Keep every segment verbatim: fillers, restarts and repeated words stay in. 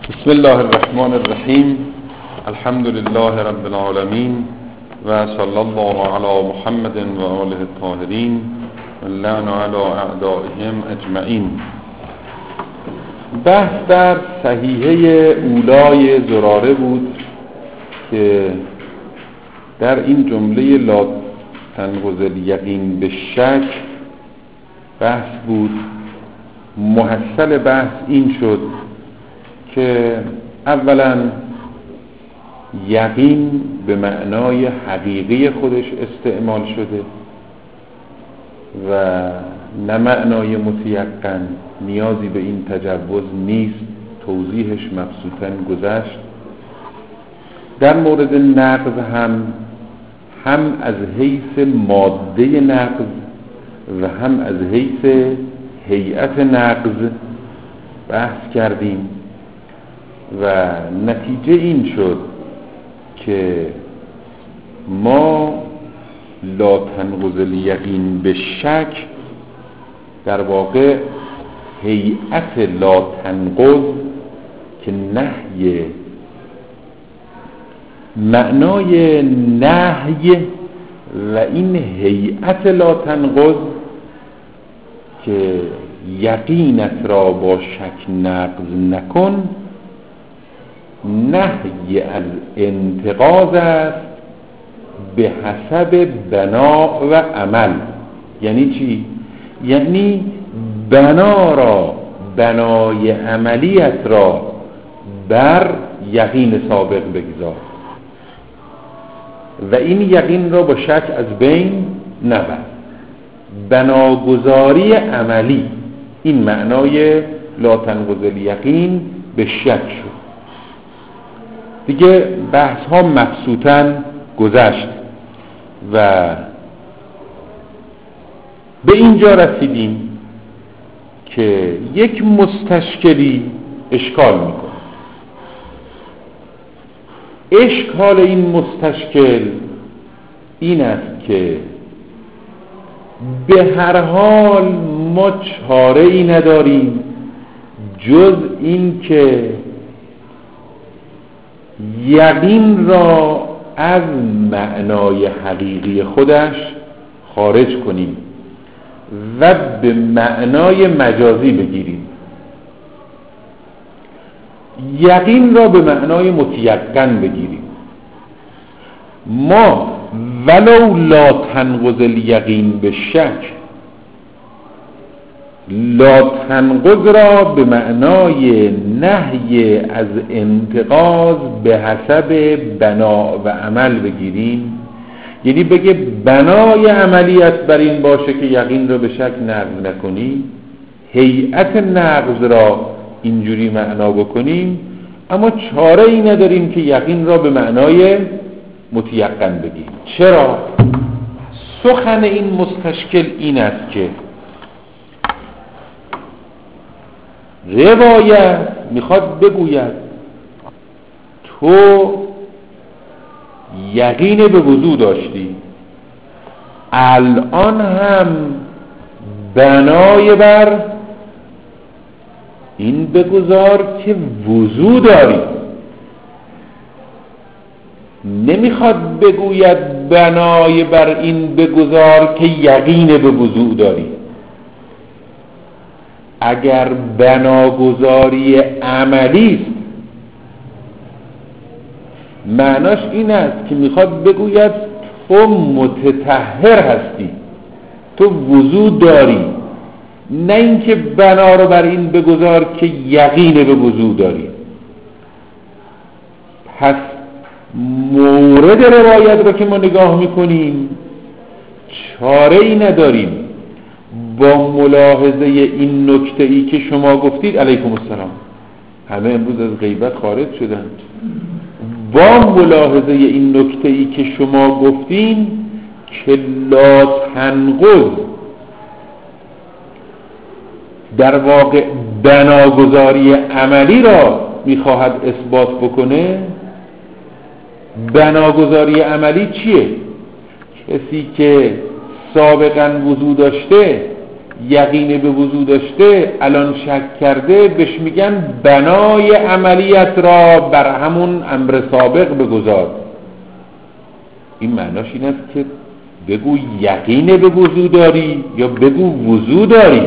بسم الله الرحمن الرحیم. الحمد لله رب العالمین و صلی الله علی محمد و آله الطاهرین و لعن علی اعدائهم اجمعین. بحث در صحیحه اولای زراره بود که در این جمله لا تنقض الیقین به شک بحث بود. محصل بحث این شد که اولا یقین به معنای حقیقی خودش استعمال شده و نه معنای متیقن، نیازی به این تجوز نیست، توضیحش مبسوطاً گذشت. در مورد نقض هم هم از حیث ماده نقض و هم از حیث هیئت نقض بحث کردیم و نتیجه این شد که ما لا تنقض الیقین به شک در واقع هیئت لا تنقض که نهی، معنای نهی و این هیئت لا تنقض که یقینت را با شک نقض نکن، نهی از انتقاض است به حسب بنا و عمل. یعنی چی؟ یعنی بنا را، بنای عملیت را بر یقین سابق بگذار و این یقین را با شک از بین نبر. بناگذاری عملی، این معنای لا تنقض الیقین به شک شد. دیگه بحث ها مبسوطاً گذشت و به اینجا رسیدیم که یک مستشکلی اشکال میکنه. اشکال این مستشکل این است که به هر حال ما چاره ای نداریم جز این که یقین را از معنای حقیقی خودش خارج کنیم و به معنای مجازی بگیریم. یقین را به معنای متیقن بگیریم. ما ولو لا تنقض الیقین به شک، لا تنقض را به معنای نهی از انتقاض به حسب بنا و عمل بگیریم. یعنی بگه بنای عملیت بر این باشه که یقین را به شک نقض نکنی، هیئت نقض را اینجوری معنا بکنیم، اما چاره ای نداریم که یقین را به معنای متیقن بگیریم. چرا؟ سخن این مستشکل این است که روایت میخواد بگوید تو یقین به وضو داشتی، الان هم بنای بر این بگذار که وضو داری. نمیخواد بگوید بنای بر این بگذار که یقین به وضو داری. اگر بناگذاری عملی است، معناش این است که میخواد بگوید تو متطهر هستی، تو وضو داری، نه اینکه بنا رو بر این بگذار که یقین به وضو داری. پس مورد روایت رو که ما نگاه میکنیم چاره ای نداریم با ملاحظه این نکته ای که شما گفتید. علیکم السلام. همه امروز از غیبت خارج شدند. با ملاحظه این نکته ای که شما گفتین که لا تنقض در واقع بناگذاری عملی را میخواهد اثبات بکنه. بناگذاری عملی چیه؟ کسی که سابقا وضو داشته یقین به وضو داشته الان شک کرده، بهش میگن بنای عملیت را بر همون امر سابق بگذار. این معناش این است که بگو یقین به وضو داری یا بگو وضو داری.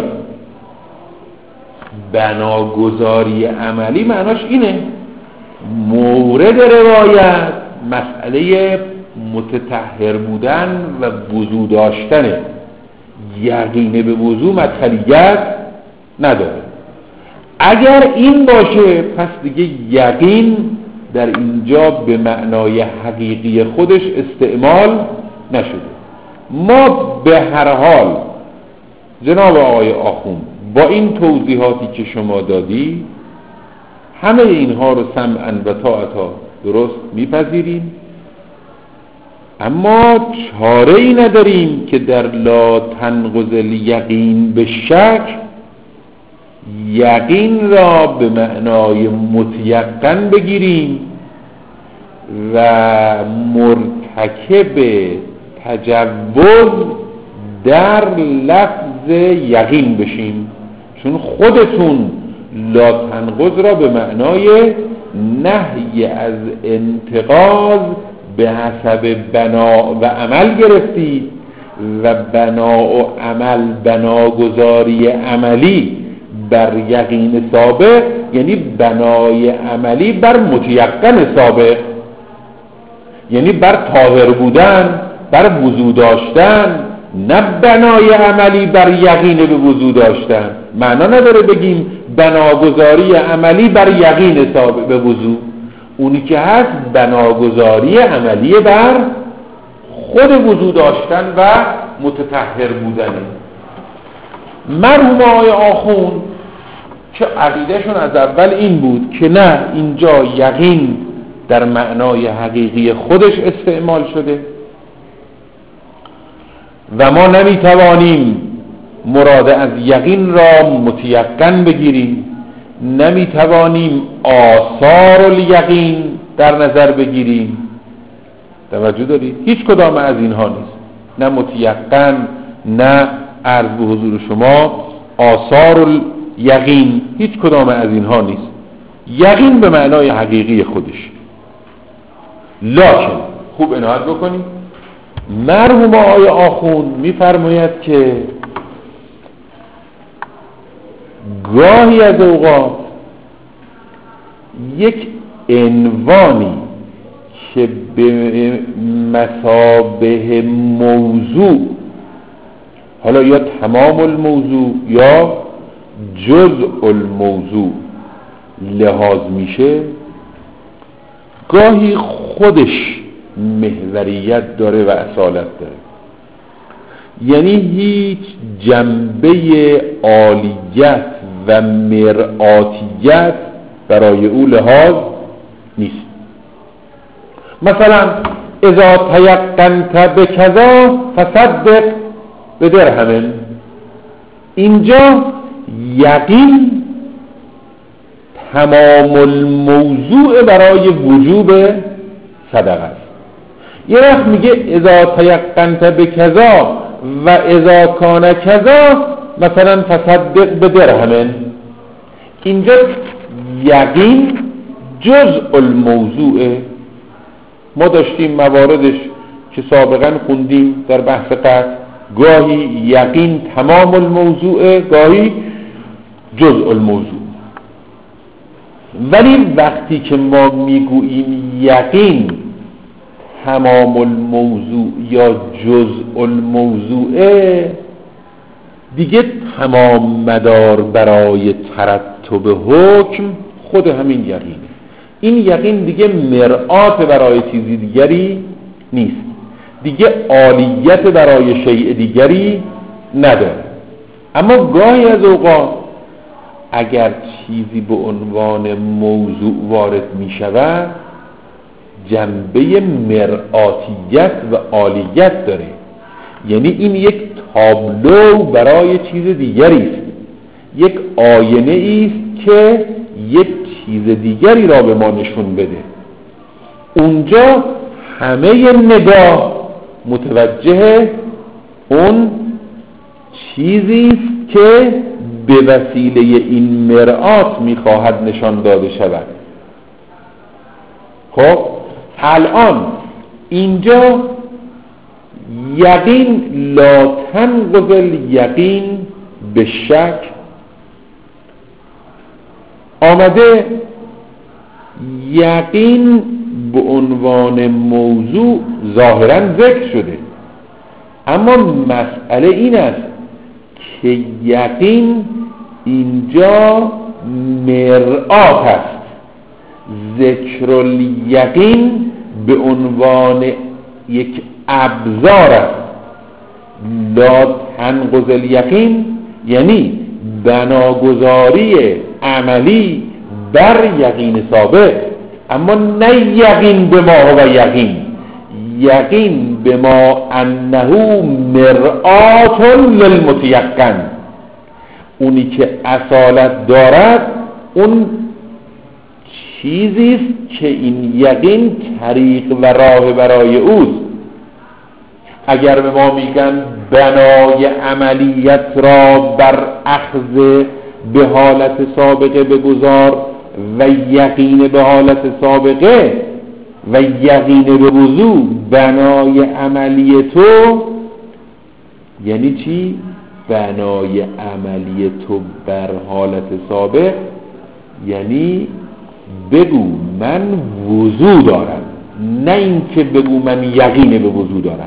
بناگذاری عملی معناش اینه. مورد روایت مسئله متطهر بودن و وضو داشتنه، یقین به وضو مدخلیت نداره. اگر این باشه پس دیگه یقین در اینجا به معنای حقیقی خودش استعمال نشده. ما به هر حال جناب آقای آخوند با این توضیحاتی که شما دادی همه اینها رو سمعاً و طاعتاً درست میپذیریم، اما چاره ای نداریم که در لا تنقض الیقین به شک یقین را به معنای متیقن بگیریم و مرتکب تجوز در لفظ یقین بشیم، چون خودتون لا تنقض را به معنای نهی از انتقاض به حسب بنا و عمل گرفتید و بنا و عمل بناگذاری عملی بر یقین سابق، یعنی بنای عملی بر متیقن سابق، یعنی بر طاهر بودن، بر وضو داشتن، نه بنای عملی بر یقین به وضو داشتن. معنا نداره بگیم بناگذاری عملی بر یقین سابق به وضو. اونی که هست بناگذاری عملی بر خود وضو داشتن و متطهر بودنه. مرحوم آقای آخوند که عقیدهشون از اول این بود که نه، اینجا یقین در معنای حقیقی خودش استعمال شده و ما نمیتوانیم مراد از یقین را متیقن بگیریم، نمیتوانیم آثار الیقین در نظر بگیریم. توجه دارید؟ هیچ کدام از اینها نیست، نه متیقن نه عرض به حضور شما آثار الیقین، هیچ کدام از اینها نیست. یقین به معنای حقیقی خودش. لکن خوب عنایت بکنید، مرحوم آقای آخوند میفرماید که گاهی از اوقات یک عنوانی که به مثابه موضوع، حالا یا تمام الموضوع یا جزء الموضوع لحاظ میشه، گاهی خودش محوریت داره و اصالت داره، یعنی هیچ جنبه عالیت و مرآتیت برای او لحاظ نیست. مثلا اذا تیقنت بکذا فصدق بدرهم، اینجا یقین تمام الموضوع برای وجوب صدقه است. یه وقت میگه اذا تیقنت بکذا و اذا کان کذا مثلا فصدق بدرهم، اینجا یقین جزء الموضوع. ما داشتیم مواردش که سابقا خوندیم در بحث قطع، گاهی یقین تمام الموضوع، گاهی جزء الموضوع. ولی وقتی که ما میگوییم یقین تمام الموضوع یا جزء الموضوع، دیگه تمام مدار برای ترتب حکم خود همین یقینه. این یقین دیگه مرآت برای چیزی دیگری نیست، دیگه عالیت برای شیء دیگری نداره. اما گاهی از اوقات اگر چیزی به عنوان موضوع وارد می شود جنبه مرآتیت و عالیت داره، یعنی این یک تابلو برای چیز دیگری است، یک آینه است که یک چیز دیگری را به ما نشون بده. اونجا همه نگاه متوجه اون چیزی است که به وسیله این مرآت میخواهد نشان داده شود. خب الان اینجا یقین لا تنقض الیقین به شک آمده، یقین به عنوان موضوع ظاهرا ذکر شده، اما مسئله این است که یقین اینجا مرآت است. ذکر الیقین به عنوان یک ابزار است. لا تنقض الیقین یعنی بناگذاری عملی بر یقین ثابت، اما نه یقین به ما هو یقین، یقین به ما انه مرآت للمتیقن. اونی که اصالت دارد اون چیزی است که این یقین طریق و راه برای اوست. اگر به ما میگن بنای عملیت را بر اخذ به حالت سابقه بگذار و یقین به حالت سابقه و یقین به وضوع بنای عملی تو، یعنی چی؟ بنای عملی تو بر حالت سابق یعنی بگو من وضوع دارم، نه این که بگو من یقین به وضوع دارم.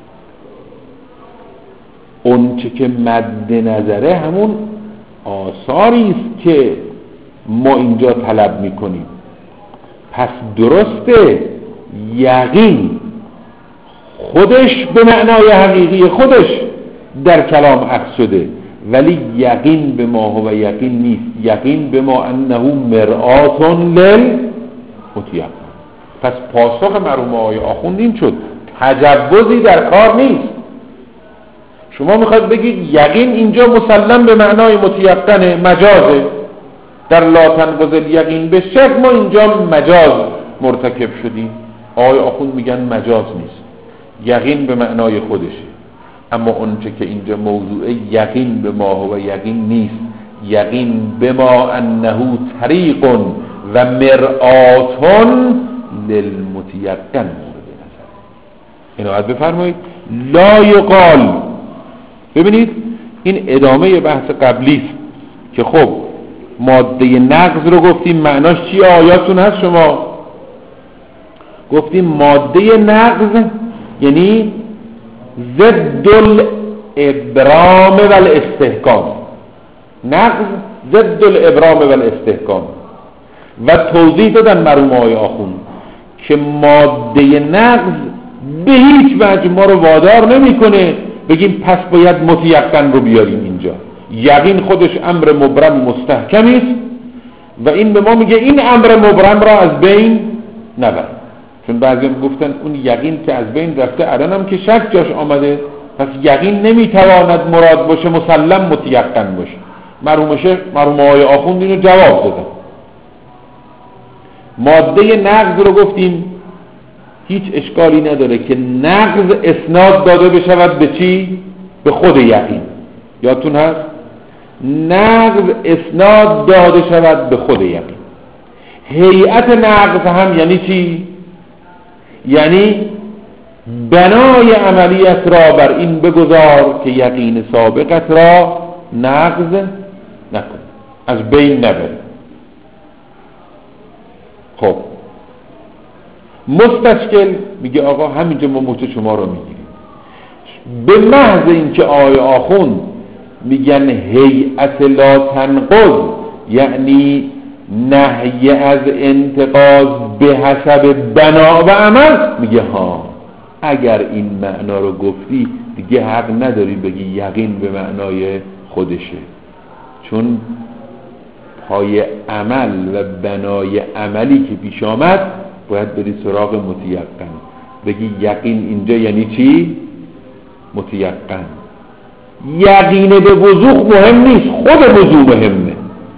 اون چه که مد نظره همون آثاری است که ما اینجا طلب میکنیم. پس درسته یقین خودش به معنای حقیقی خودش در کلام اخذ شده، ولی یقین به ما هو یقین نیست. یقین به ما انه مرآت للمتیقن. پس پاسخ مرحوم آقای آخوند این شد، تجوزی در کار نیست. شما میخواید بگید یقین اینجا مسلم به معنای متیقنه، مجازه، در لا تنقض الیقین به شک ما اینجا مجاز مرتکب شدیم. آقای آخوند میگن مجاز نیست، یقین به معنای خودشه. اما اونچه که اینجا موضوع یقین به ما هو یقین نیست، یقین به ما انه طریق و مرآت للمتیقن مورد نظر. اینو باید بفرمایید. لا یقال، ببینید این ادامه بحث قبلی است که خب ماده نقض رو گفتیم معناش چی؟ آیاتون هست شما گفتیم ماده نقض یعنی ضد الابرام و الاستحکام. نقض ضد الابرام و الاستحکام. و توضیح دادن مرحوم آقای آخوند که ماده نقض به هیچ وجه ما رو وادار نمیکنه بگیم پس باید متیقن رو بیاریم اینجا. یقین خودش امر مبرم مستحکمی است و این به ما میگه این امر مبرم را از بین نبر. چون بعضی هم گفتن اون یقین که از بین رفته الان هم که شک جاش آمده، پس یقین نمیتواند مراد باشه مسلم متیقن باشه. مرحوم شیخ مرحوم آقای آخوند اینو جواب دادن. ماده نقض رو گفتیم هیچ اشکالی نداره که نقض اسناد داده بشود به چی؟ به خود یقین. یادتون هست؟ نقض اسناد داده شود به خود یقین. هیئت نقض هم یعنی چی؟ یعنی بنای عملیت را بر این بگذار که یقین سابقت را نقض نکن، از بین نبر. خب مستشکل میگه آقا همینجا ما موت شما رو میگیریم. به محض اینکه آقای آخوند میگن هیئت لا تنقض یعنی نهی از انتقاض به حسب بنا و عمل، میگه ها اگر این معنا رو گفتی دیگه حق نداری بگی یقین به معنای خودشه، چون پای عمل و بنای عملی که پیش آمد باید بری سراغ متیقن. بگی یقین اینجا یعنی چی؟ متیقن. یقین به وضوح مهم نیست، خود وضوح مهمه.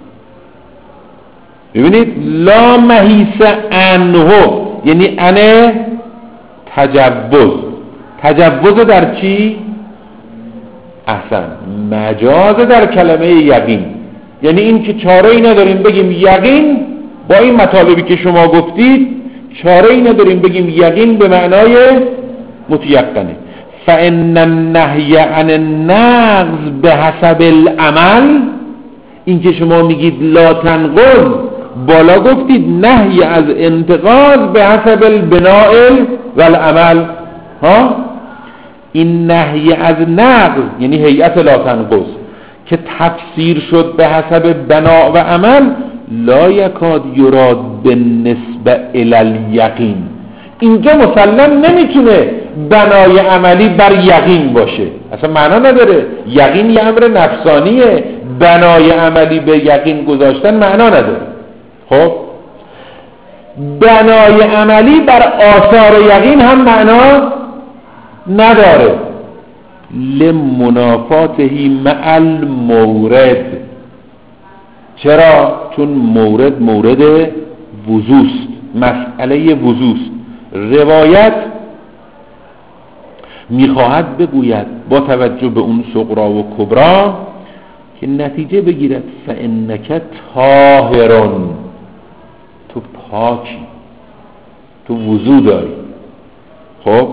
ببینید لا محیث عنه یعنی انه تجوز. تجوز در چی؟ احسن مجاز در کلمه یقین، یعنی این که چاره ای نداریم بگیم یقین با این مطالبی که شما گفتید، چاره ای نداریم بگیم یقین به معنای متیقنه. فإن النهی عن النقض به حسب العمل، این که شما میگید لا تنقض، بالا گفتید نهی از انتقاض به حسب البناء و العمل ها، این نهی از نقض یعنی هیئت لا تنقض که تفسیر شد به حسب بنا و عمل، لا یکاد یراد بالنسبه الی الیقین، اینجا مسلم نمیتونه بنای عملی بر یقین باشه، اصلا معنا نداره. یقین یه امر نفسانیه، بنای عملی به یقین گذاشتن معنا نداره. خب بنای عملی بر آثار یقین هم معنا نداره، لمنافاته مع المورد. چرا؟ چون مورد مورد وضوست، مسئله وضوست. روایت میخواهد بگوید با توجه به اون صغرا و کبرا که نتیجه بگیرد فانک طاهرون، تو پاکی، تو وضو داری. خب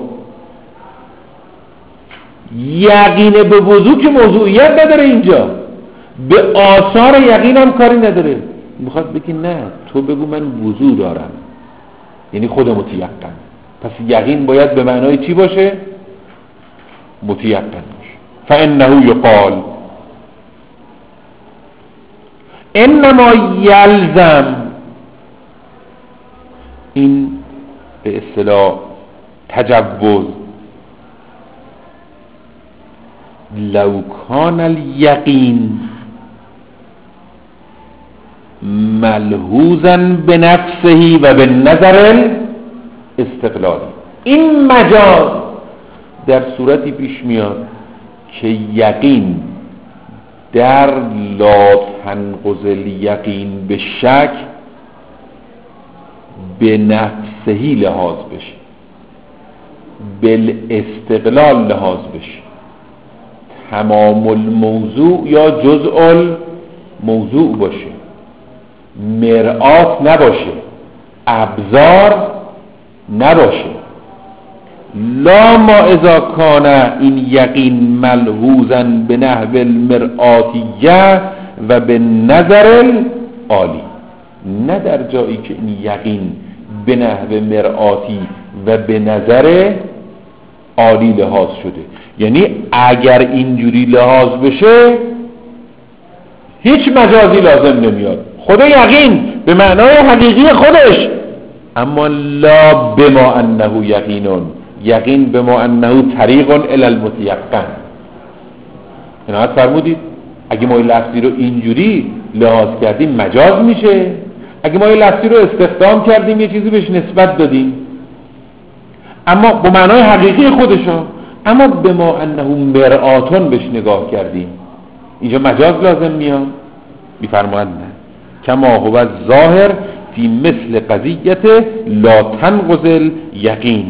یقین به وضو که موضوعیت نداره، اینجا به آثار یقین هم کاری نداره. میخواد بگی نه، تو بگو من وضو دارم، یعنی خود متیقن. پس یقین باید به معنای چی باشه؟ متیقن باشه. فانه یقال انما یلزم، این به اصطلاح تجوز، لو کان الیقین ملحوظا بنفسه و بالنظر الاستقلالی، این مجاز در صورتی پیش میاد که یقین در لا تنقض الیقین به شک به نفسهی لحاظ بشه، بالاستقلال لحاظ بشه، تمام الموضوع یا جزء الموضوع باشه، مرآت نباشه، ابزار نباشه. لا ما اذا کان این یقین ملحوظا به نحو المرآتیه و به نظر عالی، نه در جایی که این یقین به نحو مرآتی و به نظر عالی لحاظ شده. یعنی اگر اینجوری لحاظ بشه هیچ مجازی لازم نمیاد، خود یقین به معنای حقیقی خودش، اما لا بما انه یقینون، یقین بما انه طریق الی المتیقن. عنایت فرمودید اگه ما این لفظی رو اینجوری لحاظ کردیم مجاز میشه، اگه ما این لفظی رو استخدام کردیم یه چیزی بهش نسبت دادیم اما به معنای حقیقی خودشو، اما بما انه مرآتون بهش نگاه کردیم، اینجا مجاز لازم میاد. میفرماید نه، کما هو الظاهر فی مثل قضیت لا تنقض الیقین،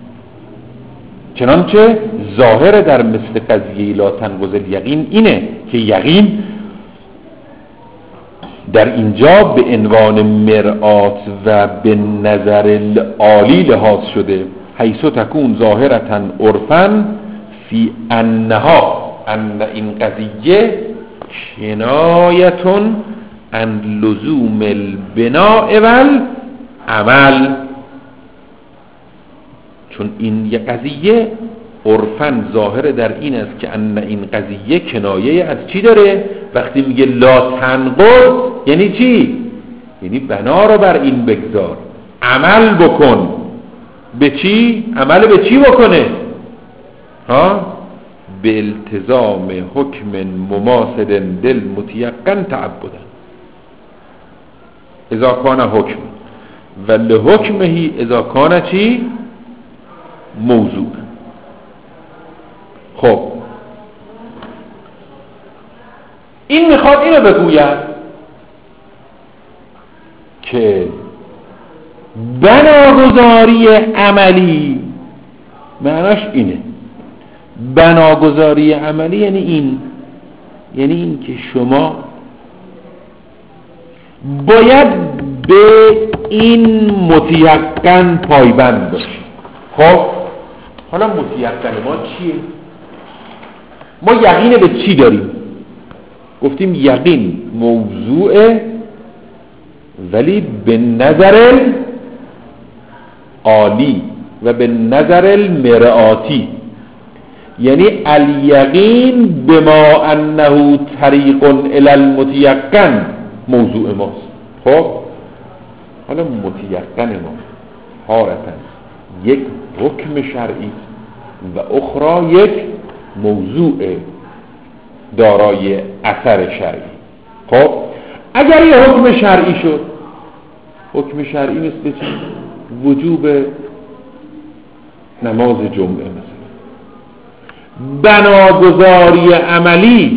چنانچه ظاهر در مثل قضیه لا تنقض الیقین اینه که یقین در اینجا به عنوان مرآت و به نظر العالی لحاظ شده، حیث تکون ظاهرتا عرفا فی انها، ان این قضیه کنایتون عن لزوم البناء والعمل، چون این یه قضیه عرفاً ظاهر در این است که ان این قضیه کنایه از چی داره؟ وقتی میگه لا تنقض یعنی چی؟ یعنی بنا رو بر این بگذار، عمل بکن. به چی؟ عمل به چی بکنه؟ ها؟ به التزام حکم مماثل دل متیقن تعبدن اذا کان حکم و لحکمه اذا کان چی؟ موضوع. خب این میخواد اینو بگوید که بناگذاری عملی معناش اینه، بناگذاری عملی یعنی این یعنی این که شما باید به این متیقن پایبند باشید. خب حالا متیقن ما چیه؟ ما یقین به چی داریم؟ گفتیم یقین موضوعه ولی به نظر عالی و به نظر المرآتی، یعنی الیقین بما انه طریق الی المتیقن موضوع ماست. خب حالا متیقن ما حالتا یک حکم شرعی و اخرى یک موضوع دارای اثر شرعی. خب اگر یه حکم شرعی شد، حکم شرعی مثل چی؟ وجوب نماز جمعه مثلا، بناگذاری عملی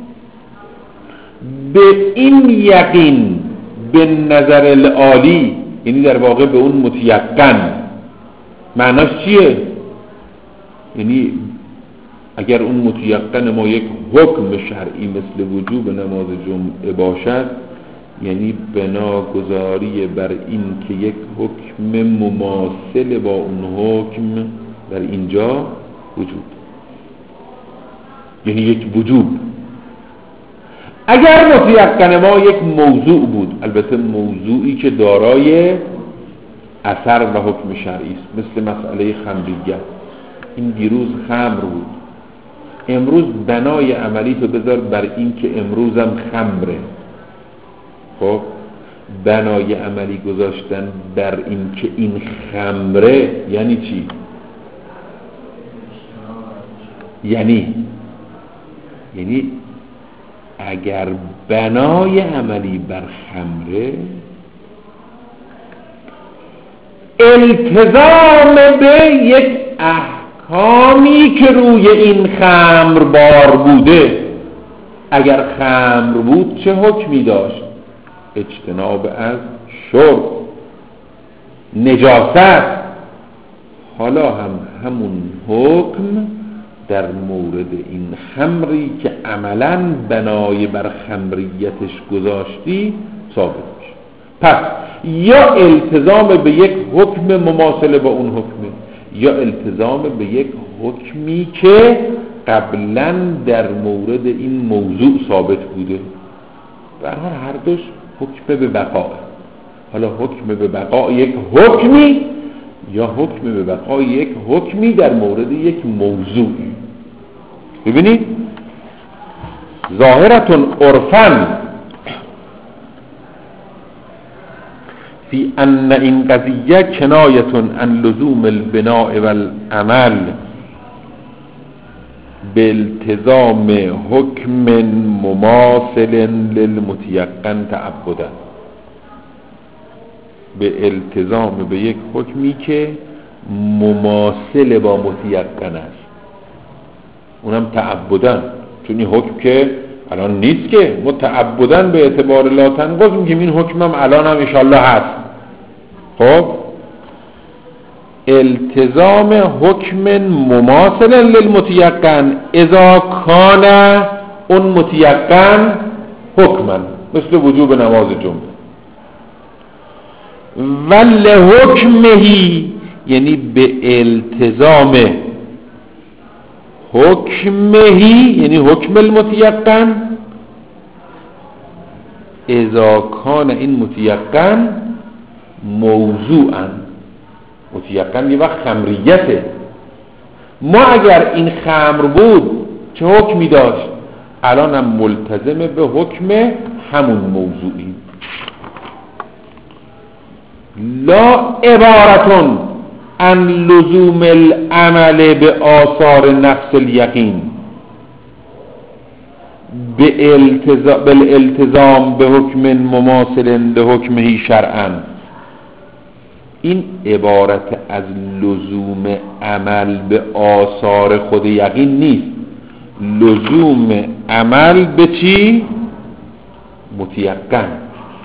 به این یقین به نظر العالی، یعنی در واقع به اون متیقن. معناش چیه؟ یعنی اگر اون متیقن ما یک حکم شرعی مثل وجوب نماز جمعه باشد، یعنی بناگذاری بر این که یک حکم مماثل با اون حکم در اینجا وجود، یعنی یک وجوب. اگر متیقن ما یک موضوع بود، البته موضوعی که دارای اثر و حکم شرعی است، مثل مسئله خمریت. این دیروز خمر بود، امروز بنای عملی تو بذار بر این که امروزم خمره. خب بنای عملی گذاشتن بر این که این خمره یعنی چی؟ یعنی یعنی اگر بنای عملی بر خمره، التزام به یک احکامی که روی این خمر بار بوده، اگر خمر بود چه حکمی داشت؟ اجتناب از شرب، نجاست. حالا هم همون حکم در مورد این خمری که عملاً بنای بر خمریتش گذاشتی ثابت میشه. پس یا التزام به یک حکم مماثل با اون حکمه، یا التزام به یک حکمی که قبلاً در مورد این موضوع ثابت بوده. به هر دوش حکم به بقا. حالا حکم به بقا یک حکمی یا حکم به بقا یک حکمی در مورد یک موضوعی. ببینید ظاهرتون عرفاً فی ان این قضیه کنایتون عن لزوم البناء والعمل بالتزام حکم مماثل للمتیقن تعبدا، به التزام به یک حکمی که مماثل با متیقن است، اونم تعبدن، چون این حکم که الان نیست که متعبدن به اعتبار لا تنقض میگیم این حکمم الان هم انشالله هست. خب التزام حکم مماثل للمتیقن اذا کان اون متیقن حکما مثل وجوب نماز جمعه، ولی حکمهی یعنی به التزام حکمهی یعنی حکم المتیقن اذا کان این متیقن موضوعا، متیقن یه وقت خمریته. ما اگر این خمر بود چه حکمی داشت؟ الان هم ملتزم به حکم همون موضوعی. لا عبارتون عن لزوم العمل به آثار نفس الیقین بالالتزام به حکم مماثل لحکمه شرعا. این عبارت از لزوم عمل به آثار خود یقین نیست، لزوم عمل به چی؟ متیقن.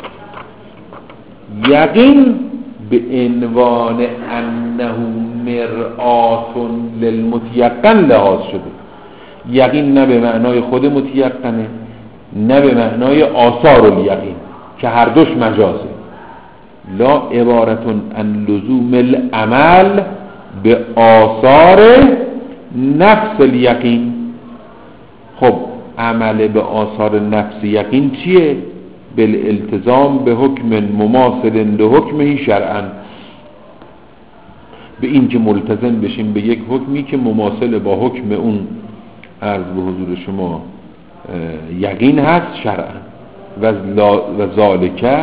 یقین به عنوان انه مرآت للمتیقن لحاظ شده، یقین نه به معنای خود متیقنه نه به معنای آثار الیقین که هر دوش مجازه. لا عبارتون عن لزوم العمل به آثار نفس الیقین. خب عمل به آثار نفس یقین چیه؟ بالالتزام به حکم مماثل لحکمه شرعا، به این که ملتزم بشیم به یک حکمی که مماثل با حکم اون عرض به حضور شما یقین هست شرعا. و ذالکه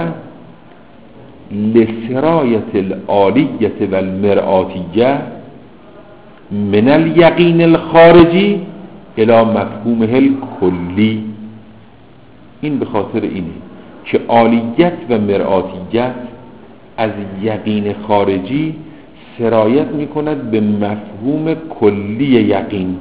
لسرایت العالیت و المرآتیه من الیقین الخارجی الی مفهومه الکلی. این به خاطر اینه که عالیت و مرآتیت از یقین خارجی سرایت می کند به مفهوم کلی یقین.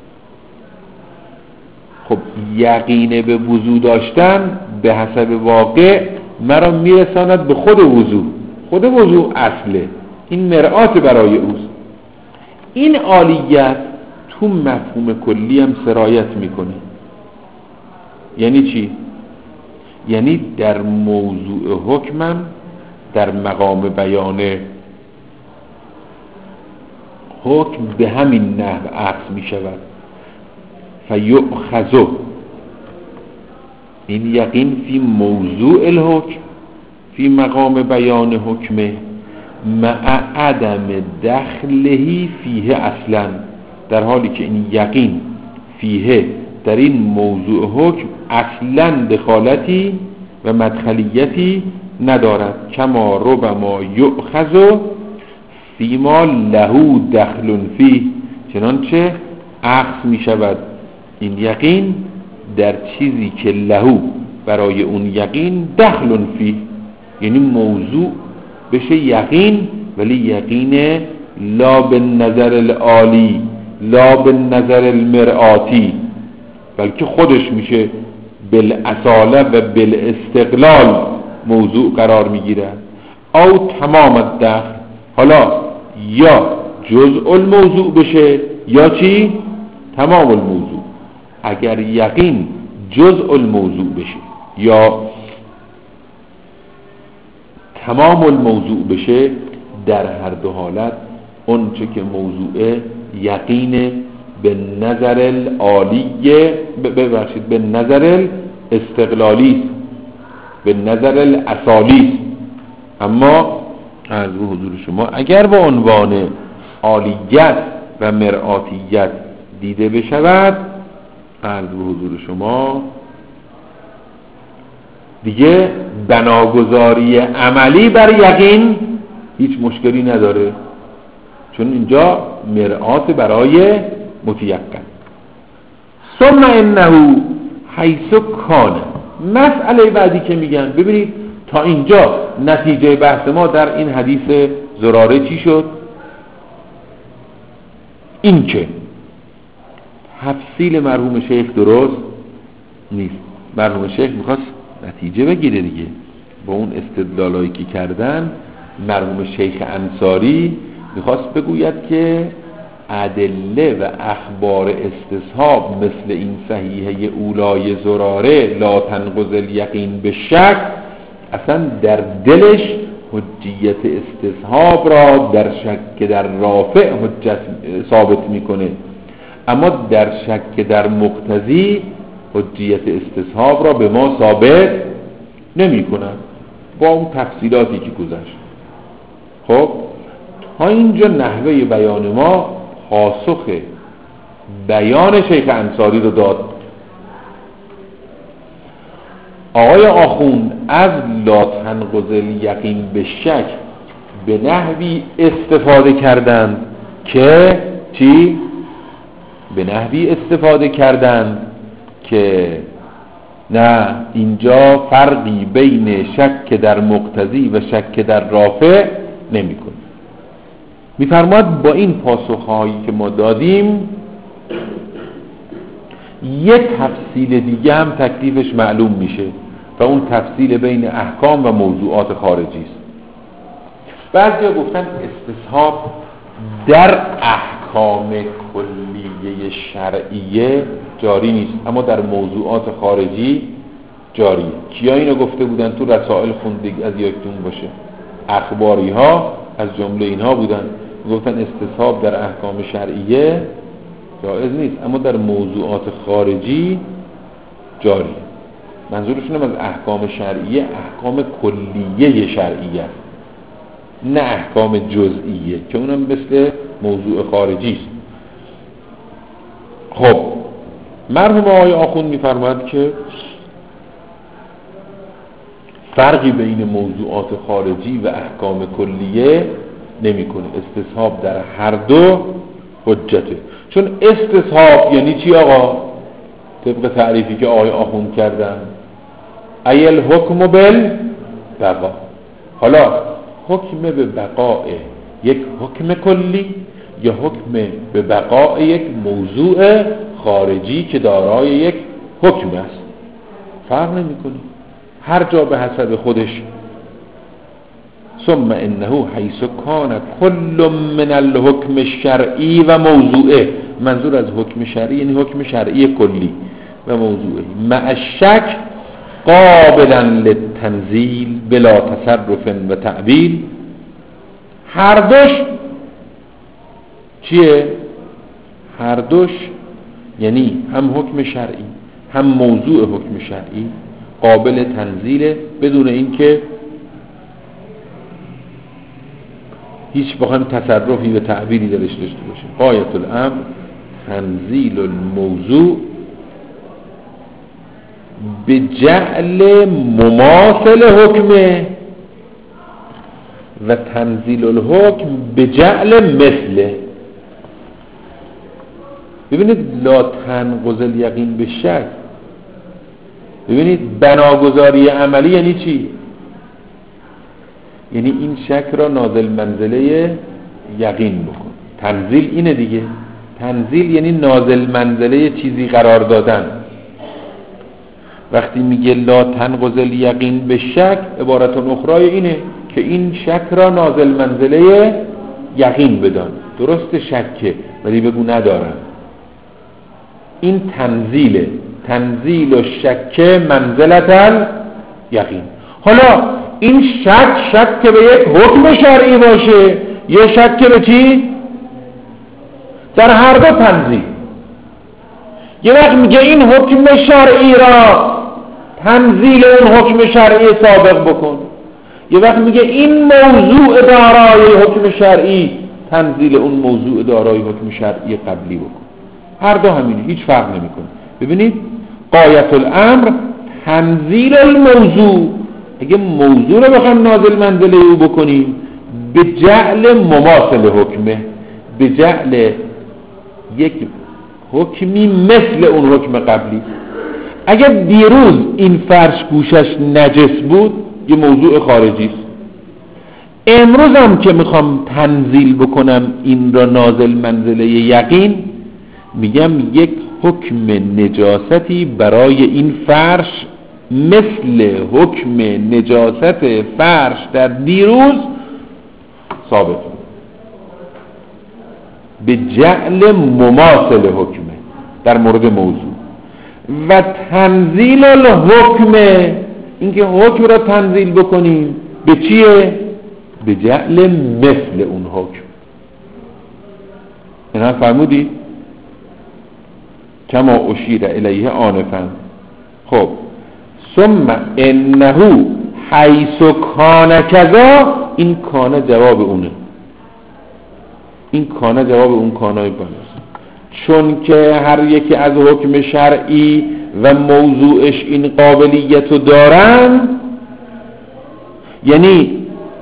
خب یقین به وضو داشتن به حسب واقع مرا میرساند به خود وضو. خود وضو اصله، این مرآت برای اوست. این عالیت تو مفهوم کلی هم سرایت میکنه. یعنی چی؟ یعنی در موضوع حکمم در مقام بیان حکم به همین نحو عکس می شود. فیؤخذ این یقین فی موضوع الحکم فی مقام بیان حکمه مع عدم دخلهی فیه اصلا، در حالی که این یقین فیه در این موضوع حکم اصلا دخالتی و مدخلیتی ندارد. کما ربما یؤخذ فیما لهو دخل فیه، چنانچه اخذ می شود این یقین در چیزی که لهو برای اون یقین دخل فیه، یعنی موضوع بشه یقین ولی یقین لا بالنظر العالی لا بالنظر المرآتی، بلکه خودش میشه بالاصاله و بالاستقلال موضوع قرار میگیره. او تمام الدخل، حالا یا جزء الموضوع بشه یا چی؟ تمام الموضوع. اگر یقین جزء الموضوع بشه یا تمام الموضوع بشه، در هر دو حالت اون چه که موضوع یقین به نظر العالیه ببخشید به نظر الاستقلالی به نظر الاصالی. اما از حضور شما اگر با عنوان عالیت و مرآتیت دیده بشود، از حضور شما دیگه بناگذاری عملی بر یقین هیچ مشکلی نداره، چون اینجا مرآت برای متیقن. ثم انه حیث کان، مسئله بعدی که میگن، ببینید تا اینجا نتیجه بحث ما در این حدیث زراره چی شد؟ این که تفصیل مرحوم شیخ درست نیست. مرحوم شیخ میخواست نتیجه بگیره دیگه با اون استدلالایی که کردن. مرحوم شیخ انصاری میخواست بگوید که ادله و اخبار استصحاب مثل این صحیحه اولای زراره لا تنقض الیقین به شک، اصلا در دلش حجیت استصحاب را در شک در رافع حجت ثابت میکنه، اما در شک در مقتضی حجیت استصحاب را به ما ثابت نمی کنن با اون تفصیلاتی که گذشت. خب تا اینجا نحوه بیان ما پاسخ بیان شیخ انصاری رو داد. آقای آخوند از لا تنقض الیقین به شک به نحوی استفاده کردند که چی؟ به نحوی استفاده کردند که نه اینجا فرقی بین شک در مقتضی و شک در رافع نمی کنه. میفرماد با این پاسخهایی که ما دادیم یک تفصیل دیگه هم تکلیفش معلوم میشه و اون تفصیل بین احکام و موضوعات خارجی است. بعضیا گفتن استصحاب در احکام کلی کلیه شرعیه جاری نیست، اما در موضوعات خارجی جاریه. کیا اینو گفته بودن؟ تو رسائل خوندید از یادتون باشه، اخباری ها از جمله اینها بودن، گفتن استصحاب در احکام شرعیه جایز نیست، اما در موضوعات خارجی جاریه. منظورشون از احکام شرعیه احکام کلیه شرعیه، نه احکام جزئیه که اونم مثل موضوع خارجی است. خب مرحوم آقای آخوند می‌فرماید که فرقی بین موضوعات خارجی و احکام کلیه نمی‌کنه. استصحاب در هر دو حجته. چون استصحاب یعنی چی آقا؟ طبق تعریفی که آقای آخوند کردن، ایل حکم بالبقا. حالا حکم به بقاء یک حکم کلی یا حکم به بقاء یک موضوع خارجی که دارای یک حکم است، فرق نمی‌کنه، هر جا به حسب خودش. ثم انه حیث کان کل من الحکم الشرعی و موضوعه، منظور از حکم شرعی یعنی حکم شرعی کلی و موضوعه، مع الشک قابلا للتنزیل بلا تصرف و تعبیل. هر دوش چیه؟ هر دوش یعنی هم حکم شرعی هم موضوع حکم شرعی قابل تنزیله بدون اینکه هیچ بخوایم تصرفی و تعبیری درش داشته باشه. غایت الامر تنزیل الموضوع بجعل مماثل حکمه و تنزیل الحکم بجعل مثله. ببینید لا تنقض الیقین به شک. ببینید بناگذاری عملی یعنی چی؟ یعنی این شک را نازل منزله یقین بکن. تنزیل اینه دیگه، تنزیل یعنی نازل منزله چیزی قرار دادن. وقتی میگه لا تنقض الیقین به شک، عبارت اخرای اینه که این شک را نازل منزله یقین بدان. درست شکه ولی بگو ندارم. این تنزیله، تنزیل و شک منزلت الیقین. حالا این شک شک که به یک حکم شرعی باشه یا شک که به چی؟ در هر دو تنزیل. یه وقت میگه این حکم شرعی را تنزیل اون حکم شرعی سابق بکن، یه وقت میگه این موضوع دارای حکم شرعی تنزیل اون موضوع دارای حکم شرعی قبلی بکن. هر دو همینه، هیچ فرق نمیکنه. ببینید غایت الامر تنزیل الموضوع، اگه موضوع رو بخوایم نازل منزله او بکنیم به جعل مماثل حکمه، به جعل یک حکمی مثل اون حکم قبلی. اگر دیروز این فرش گوشش نجس بود یه موضوع خارجی است، امروز هم که میخوام تنزیل بکنم این را نازل منزله یقین، میگم یک حکم نجاستی برای این فرش مثل حکم نجاست فرش در دیروز ثابت بود به جعل مماثل حکمه در مورد موضوع. و تنزیل الحکم، اینکه حکم را تنزیل بکنیم به چیه؟ به جعل مثل اون حکم. اینا فرمودی؟ کما اشیر الیه آنفا. خب ثم انه حیث کان کذا، این کانه جواب اونه، این کانه جواب اون کانای بالاست. چون که هر یکی از حکم شرعی و موضوعش این قابلیت رو دارن، یعنی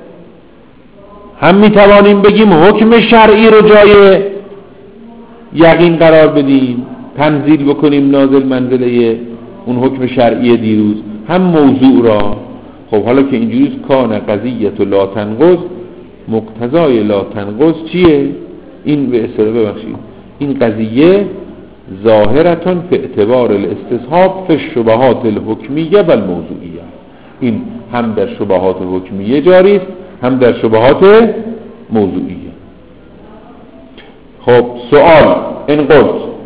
هم میتوانیم بگیم حکم شرعی رو جای یقین قرار بدیم، تنزیل بکنیم نازل منزله اون حکم شرعی دیروز، هم موضوع را. خب حالا که اینجوریست کان قضیت لا تنقض، مقتضای لا تنقض چیه؟ این به اصطلاح ببخشید این قضیه ظاهرتون به اعتبار الاستصحاب فی الشبهات الحکمیه و الموضوعیه. این هم در شبهات حکمیه جاری است هم در شبهات موضوعیه. خب سوال این قلت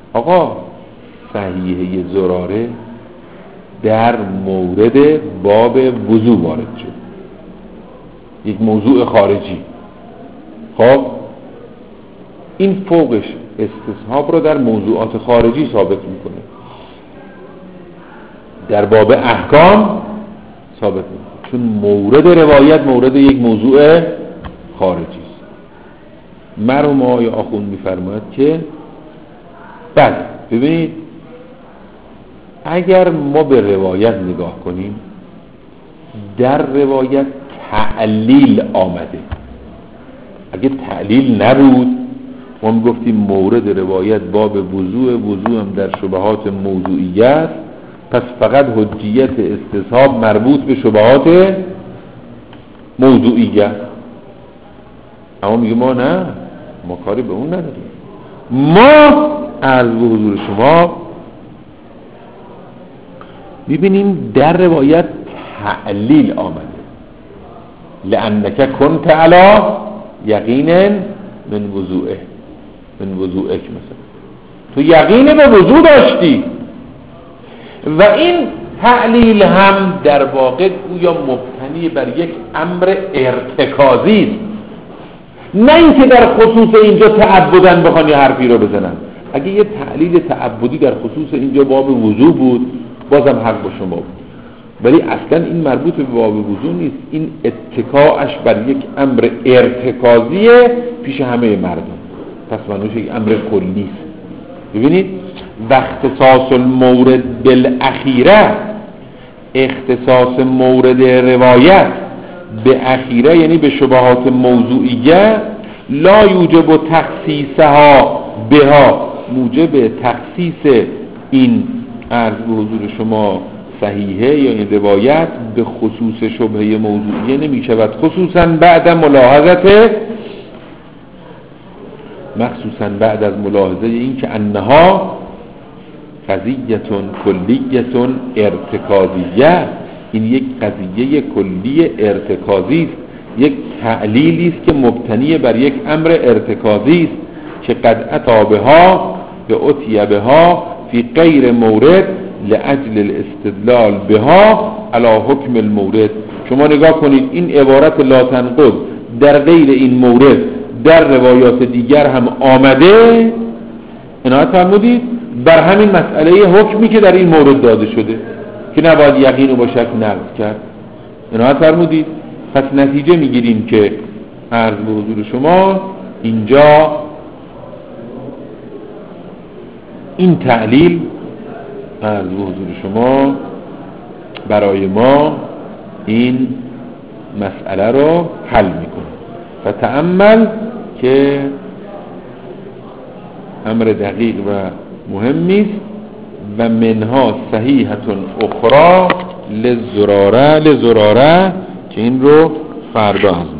آقا صحیحه زراره در مورد باب وضو وارد شد، یک موضوع خارجی. خب این فوقش استصحاب رو در موضوعات خارجی ثابت میکنه، در باب احکام ثابت میکنه، چون مورد روایت مورد یک موضوع خارجی است. مرحوم آقای آخوند میفرماید که بله ببینید اگر ما به روایت نگاه کنیم، در روایت تعلیل آمده. اگه تعلیل نبود ما میگفتیم مورد روایت باب وضوء، وضوء هم در شبهات موضوعیت، پس فقط حجیت استصحاب مربوط به شبهات موضوعیت. اما میگه ما نه، ما کاری به اون نداریم، ما عرض به حضور شما ببینیم در روایت تعلیل آمده، لأنک کنت علی یقین من وضوئه من وضوئک، مثلا تو یقین به وضو داشتی. و این تعلیل هم در واقع گویا مبتنی بر یک امر ارتکازی است، نه اینکه در خصوص اینجا تعبدن بخوان یه حرفی رو بزنن. اگه یه تعلیل تعبدی در خصوص اینجا باب وضو بود بازم حق با شما بود، ولی اصلا این مربوط به باب وضو نیست، این اتکاعش بر یک امر ارتکازیه پیش همه مردم، پس معنیش یک امر کلی است. ببینید و اختصاص المورد بالاخیره، اختصاص مورد روایت به اخیره یعنی به شبهات موضوعیه، لا یوجب تخصیصها بها، موجب تخصیص این عرض به حضور شما صحیحه یا این روایت به خصوص شبهه موضوعیه نمی شود، خصوصا بعد ملاحظت مخصوصا بعد از ملاحظه این که انها قضیتون کلیتون ارتکازیه، این یک قضیه کلی ارتکازی است، یک تعلیلی است که مبتنی بر یک امر ارتکازی است که قد اتی بها به اتی بها فی غیر مورد لاجل الاستدلال بها علی حکم المورد. شما نگاه کنید این عبارت لا تنقض در غیر این مورد در روایات دیگر هم آمده، عنایت فرمودید، بر همین مسئله حکمی که در این مورد داده شده که نباید یقین و با شک نقض کرد. عنایت فرمودید. پس نتیجه میگیریم که عرض به حضور شما اینجا این تعلیل عرض به حضور شما برای ما این مسئله رو حل میکنه. و تأمل که امر دقیق و مهمی است. و منها صحیحتون اخرى لزراره لزراره که این رو فردا